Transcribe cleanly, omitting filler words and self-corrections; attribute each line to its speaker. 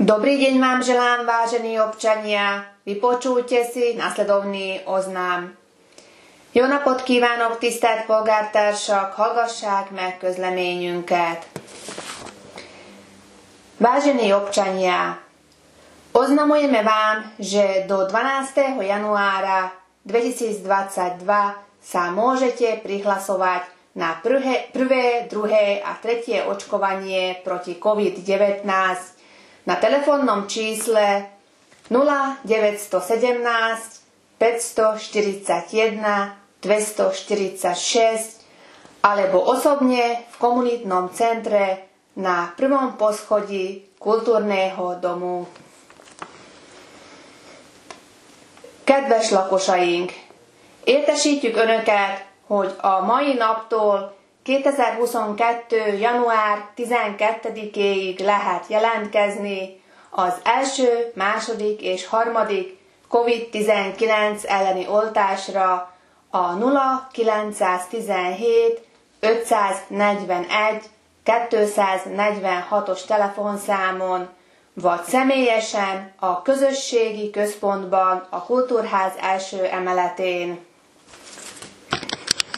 Speaker 1: Dobrý deň vám želám, vážení občania. Vypočujte si nasledovný oznám. Jó napot kívánok, tisztelt polgártársak, hallgassák meg közleményünket. Vážení občania, oznamujeme vám, že do 12. januára 2022 sa môžete prihlasovať na prvé, druhé a tretie očkovanie proti COVID-19 na telefónnom čísle 0917 541 246 alebo osobne v komunitnom centre na prvom poschodí kultúrneho domu. Kedves lakosaink! Értesítjük Önöket, hogy a mai naptól 2022. január 12-éig lehet jelentkezni az első, második és harmadik COVID-19 elleni oltásra a 0917 541 246-os telefonszámon, vagy személyesen a közösségi központban a Kultúrház első emeletén.